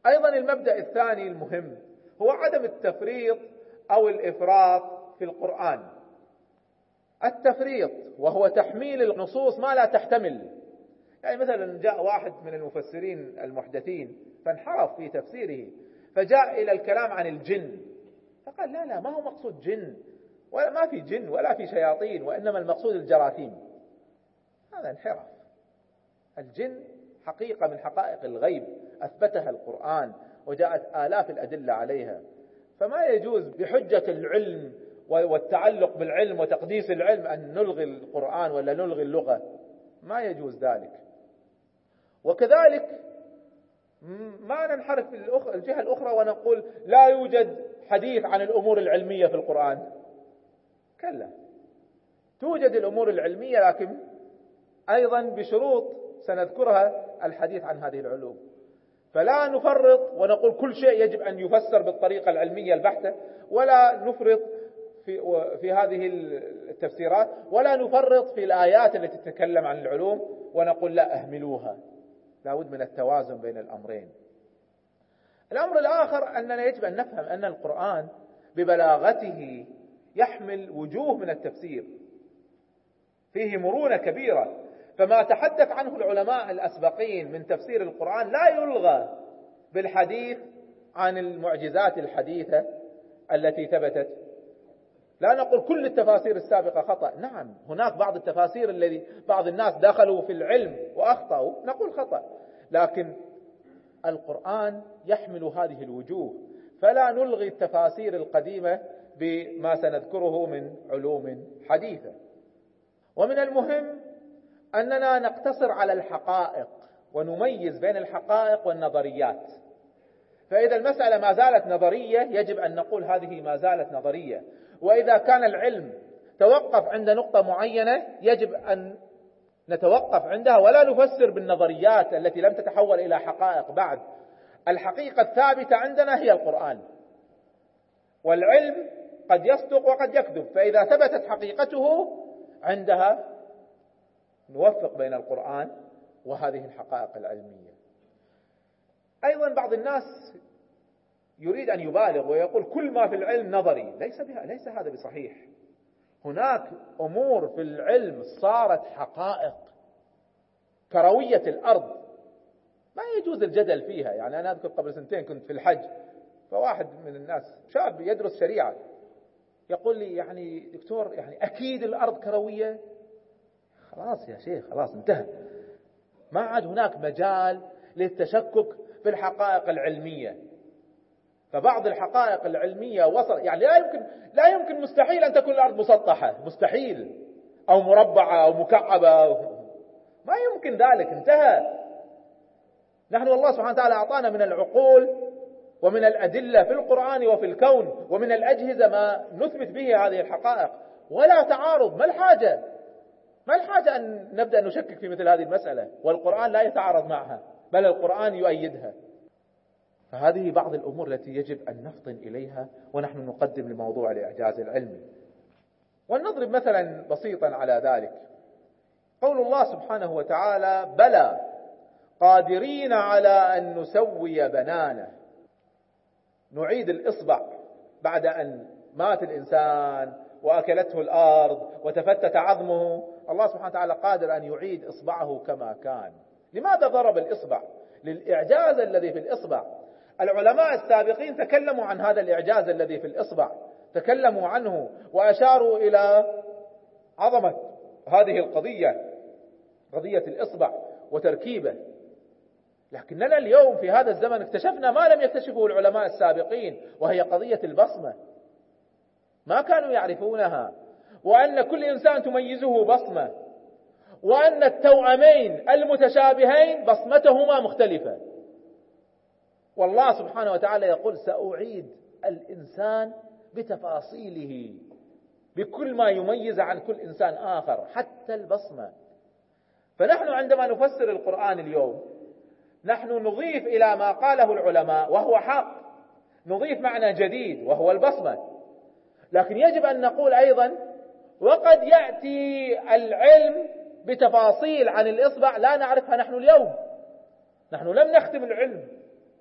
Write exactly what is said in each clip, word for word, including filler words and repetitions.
أيضا المبدأ الثاني المهم هو عدم التفريط أو الإفراط في القرآن. التفريط وهو تحميل النصوص ما لا تحتمل. يعني مثلا جاء واحد من المفسرين المحدثين فانحرف في تفسيره، فجاء إلى الكلام عن الجن، فقال لا لا ما هو مقصود جن، ولا ما في جن ولا في شياطين، وإنما المقصود الجراثيم. هذا انحراف. الجن حقيقة من حقائق الغيب أثبتها القرآن وجاءت آلاف الأدلة عليها، فما يجوز بحجة العلم والتعلق بالعلم وتقديس العلم أن نلغي القرآن ولا نلغي اللغة، ما يجوز ذلك. وكذلك ما ننحرف في الجهة الأخرى ونقول لا يوجد حديث عن الأمور العلمية في القرآن. كلا، توجد الأمور العلمية، لكن أيضا بشروط سنذكرها الحديث عن هذه العلوم. فلا نفرط ونقول كل شيء يجب أن يفسر بالطريقة العلمية البحتة، ولا نفرط في, في هذه التفسيرات، ولا نفرط في الآيات التي تتكلم عن العلوم ونقول لا أهملوها. لا بد من التوازن بين الأمرين. الأمر الآخر أننا يجب أن نفهم أن القرآن ببلاغته يحمل وجوه من التفسير، فيه مرونة كبيرة، فما تحدث عنه العلماء الأسبقين من تفسير القرآن لا يلغى بالحديث عن المعجزات الحديثة التي ثبتت. لا نقول كل التفاسير السابقة خطأ، نعم هناك بعض التفاسير الذي بعض الناس دخلوا في العلم وأخطأوا، نقول خطأ، لكن القرآن يحمل هذه الوجوه، فلا نلغي التفاسير القديمة بما سنذكره من علوم حديثة. ومن المهم أننا نقتصر على الحقائق ونميز بين الحقائق والنظريات. فإذا المسألة ما زالت نظرية يجب أن نقول هذه ما زالت نظرية، وإذا كان العلم توقف عند نقطة معينة يجب أن نتوقف عندها ولا نفسر بالنظريات التي لم تتحول إلى حقائق بعد. الحقيقة الثابتة عندنا هي القرآن، والعلم قد يصدق وقد يكذب، فإذا ثبتت حقيقته عندها نوفق بين القرآن وهذه الحقائق العلمية. أيضا بعض الناس يريد أن يبالغ ويقول كل ما في العلم نظري، ليس بها ليس هذا بصحيح. هناك أمور في العلم صارت حقائق كروية الأرض ما يجوز الجدل فيها. يعني أنا أذكر قبل سنتين كنت في الحج، فواحد من الناس شاب يدرس شريعة يقول لي يعني دكتور يعني أكيد الأرض كروية. خلاص يا شيخ، خلاص انتهى، ما عاد هناك مجال للتشكك في الحقائق العلمية. فبعض الحقائق العلمية وصل يعني لا يمكن لا يمكن مستحيل أن تكون الأرض مسطحة، مستحيل، أو مربعة أو مكعبة، أو ما يمكن ذلك، انتهى. نحن الله سبحانه وتعالى أعطانا من العقول ومن الأدلة في القرآن وفي الكون ومن الأجهزة ما نثبت به هذه الحقائق، ولا تعارض. ما الحاجة ما الحاجة أن نبدأ نشكك في مثل هذه المسألة، والقرآن لا يتعارض معها بل القرآن يؤيدها. فهذه بعض الأمور التي يجب أن نفطن إليها ونحن نقدم لموضوع الإعجاز العلمي. ولنضرب مثلا بسيطا على ذلك، قول الله سبحانه وتعالى بلى قادرين على أن نسوي بنانه. نعيد الإصبع بعد أن مات الإنسان وأكلته الأرض وتفتت عظمه، الله سبحانه وتعالى قادر أن يعيد إصبعه كما كان. لماذا ضرب الإصبع؟ للإعجاز الذي في الإصبع. العلماء السابقين تكلموا عن هذا الإعجاز الذي في الإصبع، تكلموا عنه وأشاروا إلى عظمة هذه القضية، قضية الإصبع وتركيبه. لكننا اليوم في هذا الزمن اكتشفنا ما لم يكتشفه العلماء السابقين، وهي قضية البصمة. ما كانوا يعرفونها، وأن كل إنسان تميزه بصمة، وأن التوأمين المتشابهين بصمتهما مختلفة. والله سبحانه وتعالى يقول سأعيد الإنسان بتفاصيله، بكل ما يميز عن كل إنسان آخر حتى البصمة. فنحن عندما نفسر القرآن اليوم نحن نضيف إلى ما قاله العلماء وهو حق، نضيف معنى جديد وهو البصمة. لكن يجب أن نقول أيضا وقد يأتي العلم بتفاصيل عن الإصبع لا نعرفها نحن اليوم. نحن لم نختم العلم،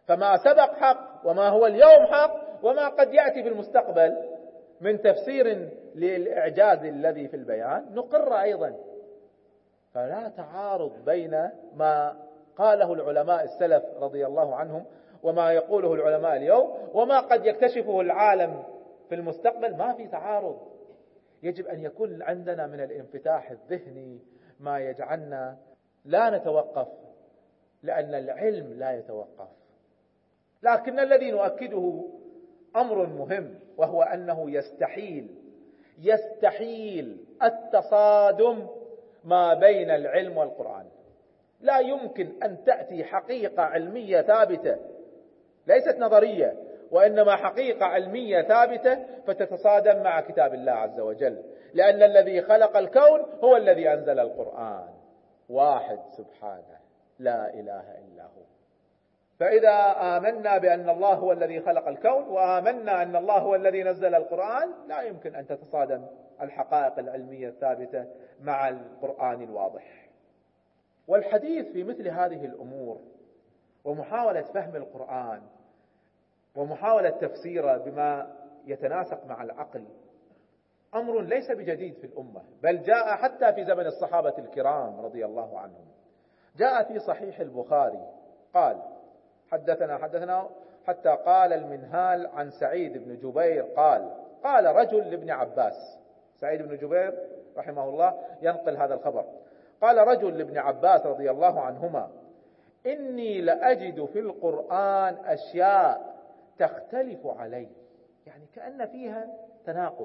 فما سبق حق، وما هو اليوم حق، وما قد يأتي في المستقبل من تفسير للإعجاز الذي في البيان نقر أيضا. فلا تعارض بين ما قاله العلماء السلف رضي الله عنهم وما يقوله العلماء اليوم وما قد يكتشفه العالم في المستقبل، ما في تعارض. يجب أن يكون عندنا من الانفتاح الذهني ما يجعلنا لا نتوقف، لأن العلم لا يتوقف. لكن الذي نؤكده أمر مهم، وهو أنه يستحيل يستحيل التصادم ما بين العلم والقرآن. لا يمكن أن تأتي حقيقة علمية ثابتة ليست نظرية، وإنما حقيقة علمية ثابتة فتتصادم مع كتاب الله عز وجل، لأن الذي خلق الكون هو الذي أنزل القرآن، واحد سبحانه لا إله إلا هو. فإذا آمنا بأن الله هو الذي خلق الكون وآمنا أن الله هو الذي نزل القرآن، لا يمكن أن تتصادم الحقائق العلمية الثابتة مع القرآن الواضح. والحديث في مثل هذه الأمور ومحاولة فهم القرآن ومحاولة تفسيره بما يتناسق مع العقل أمر ليس بجديد في الأمة، بل جاء حتى في زمن الصحابة الكرام رضي الله عنهم. جاء في صحيح البخاري قال حدثنا حدثنا حتى قال المنهال عن سعيد بن جبير قال قال رجل لابن عباس. سعيد بن جبير رحمه الله ينقل هذا الخبر. قال رجل لابن عباس رضي الله عنهما: إني لأجد في القرآن أشياء تختلف علي، يعني كأن فيها تناقض.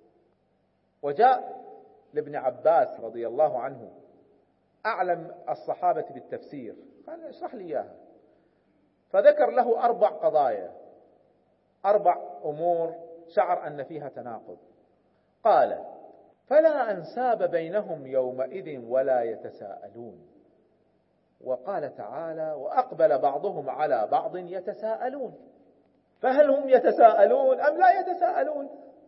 وجاء لابن عباس رضي الله عنه أعلم الصحابة بالتفسير، قال اشرح لي إياها، فذكر له أربع قضايا، أربع أمور شعر أن فيها تناقض. قال: فلا أنساب بينهم يومئذ ولا يتساءلون. وقال تعالى: وأقبل بعضهم على بعض يتساءلون. فهل هم يتساءلون أم لا يتساءلون؟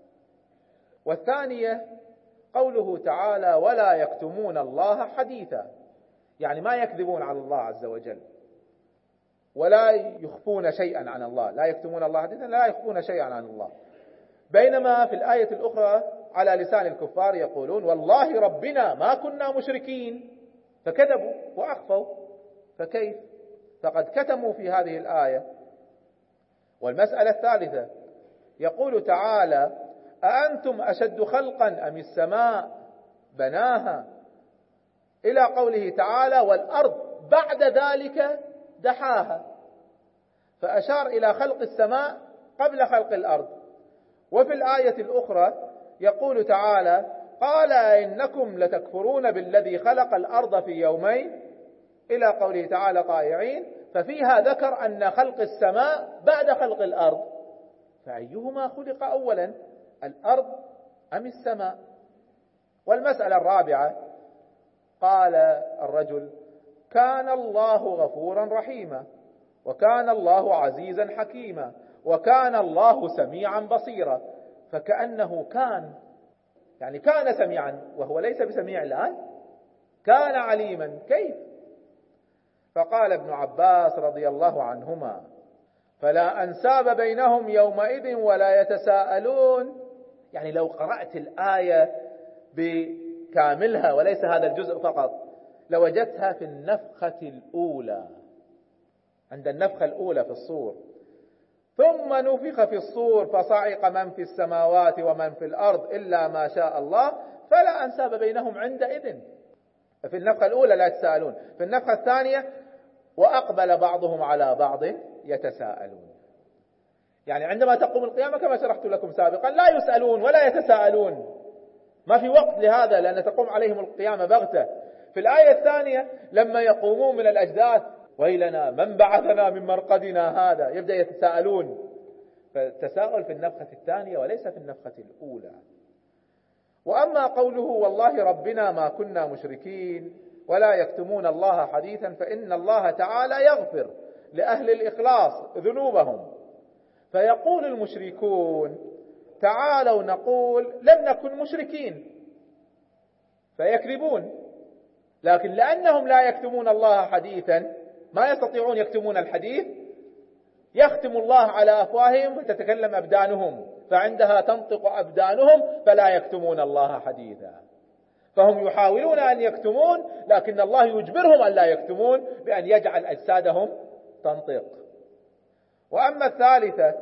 والثانية قوله تعالى: ولا يكتمون الله حديثا، يعني ما يكذبون على الله عز وجل ولا يخفون شيئا عن الله، لا يكتمون الله حديثا لا يخفون شيئا عن الله. بينما في الآية الأخرى على لسان الكفار يقولون: والله ربنا ما كنا مشركين، فكذبوا وأخفوا. فكيف؟ فقد كتموا في هذه الآية. والمسألة الثالثة يقول تعالى: أأنتم أشد خلقا أم السماء بناها، إلى قوله تعالى: والأرض بعد ذلك دحاها، فأشار إلى خلق السماء قبل خلق الأرض. وفي الآية الأخرى يقول تعالى: قال إنكم لتكفرون بالذي خلق الأرض في يومين، إلى قوله تعالى: طائعين. ففيها ذكر أن خلق السماء بعد خلق الأرض، فأيهما خلق أولا، الأرض أم السماء؟ والمسألة الرابعة قال الرجل: كان الله غفورا رحيما، وكان الله عزيزا حكيما، وكان الله سميعا بصيرا. فكأنه كان يعني كان سميعا وهو ليس بسميع الآن، كان عليما، كيف؟ فقال ابن عباس رضي الله عنهما: فلا أنساب بينهم يومئذ ولا يتساءلون. يعني لو قرأت الآية بكاملها وليس هذا الجزء فقط لوجدتها في النفخة الأولى، عند النفخة الأولى في الصور: ثم نفخ في الصور فصعق من في السماوات ومن في الأرض إلا ما شاء الله فلا أنساب بينهم عندئذ. في النفخة الأولى لا يتساءلون، في النفخة الثانية وأقبل بعضهم على بعض يتساءلون. يعني عندما تقوم القيامة كما شرحت لكم سابقا لا يسألون ولا يتساءلون، ما في وقت لهذا لأن تقوم عليهم القيامة بغتة. في الآية الثانية لما يقومون من الأجداث: ويلنا من بعثنا من مرقدنا هذا، يبدأ يتساءلون. فالتساؤل في النفخة الثانية وليس في النفخة الأولى. وأما قوله: والله ربنا ما كنا مشركين ولا يكتمون الله حديثا، فإن الله تعالى يغفر لأهل الإخلاص ذنوبهم، فيقول المشركون: تعالوا نقول لم نكن مشركين، فيكذبون. لكن لأنهم لا يكتمون الله حديثا، ما يستطيعون يكتمون الحديث، يختم الله على أفواههم فتتكلم أبدانهم، فعندها تنطق أبدانهم فلا يكتمون الله حديثا. فهم يحاولون أن يكتمون، لكن الله يجبرهم أن لا يكتمون بأن يجعل أجسادهم تنطق. وأما الثالثة،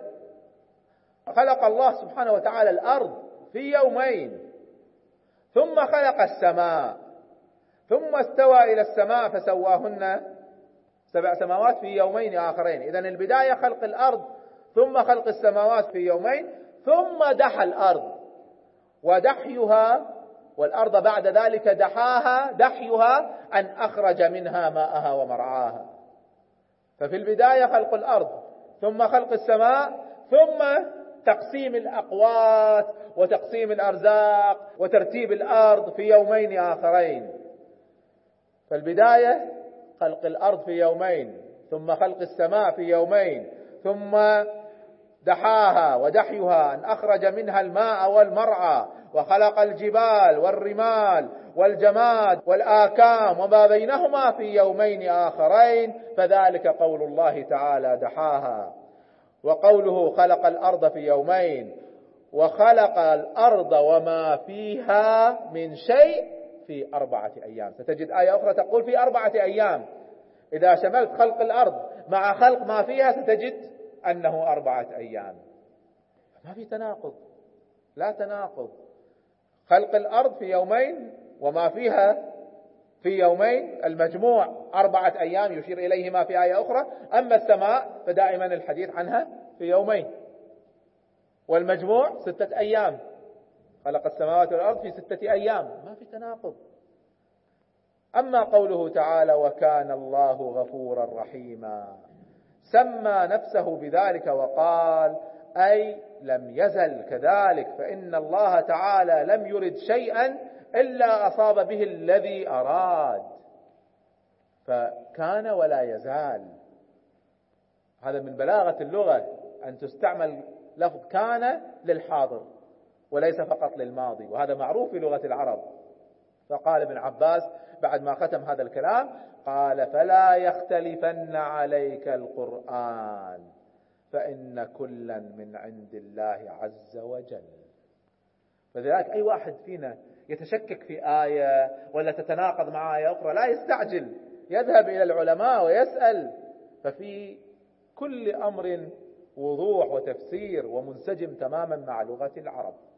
خلق الله سبحانه وتعالى الأرض في يومين، ثم خلق السماء، ثم استوى إلى السماء فسواهن سبع سماوات في يومين آخرين. إذن البداية خلق الأرض، ثم خلق السماوات في يومين، ثم دحى الأرض، ودحيها والأرض بعد ذلك دحاها دحيها أن أخرج منها ماءها ومرعاها. ففي البداية خلق الأرض، ثم خلق السماء، ثم تقسيم الأقوات وتقسيم الأرزاق وترتيب الأرض في يومين آخرين. فالبداية خلق الأرض في يومين، ثم خلق السماء في يومين، ثم دحاها ودحيها أن أخرج منها الماء والمرعى، وخلق الجبال والرمال والجماد والآكام وما بينهما في يومين آخرين، فذلك قول الله تعالى دحاها. وقوله خلق الأرض في يومين، وخلق الأرض وما فيها من شيء في أربعة أيام. ستجد آية أخرى تقول في أربعة أيام. إذا شملت خلق الأرض مع خلق ما فيها ستجد أنه أربعة أيام. ما في تناقض، لا تناقض. خلق الأرض في يومين وما فيها في يومين، المجموع أربعة أيام يشير إليهما في آية أخرى. أما السماء فدائما الحديث عنها في يومين، والمجموع ستة أيام. خلق السماوات والأرض في ستة أيام، ما في تناقض. أما قوله تعالى وكان الله غفورا رحيما، سمى نفسه بذلك وقال أي لم يزل كذلك، فإن الله تعالى لم يرد شيئا إلا أصاب به الذي أراد، فكان ولا يزال. هذا من بلاغة اللغة أن تستعمل لفظ كان للحاضر وليس فقط للماضي، وهذا معروف في لغة العرب. فقال ابن عباس بعد ما ختم هذا الكلام قال فلا يختلفن عليك القرآن فإن كلا من عند الله عز وجل. فلذلك أي واحد فينا يتشكك في آية ولا تتناقض مع آية أخرى لا يستعجل، يذهب إلى العلماء ويسأل، ففي كل أمر وضوح وتفسير ومنسجم تماما مع لغة العرب.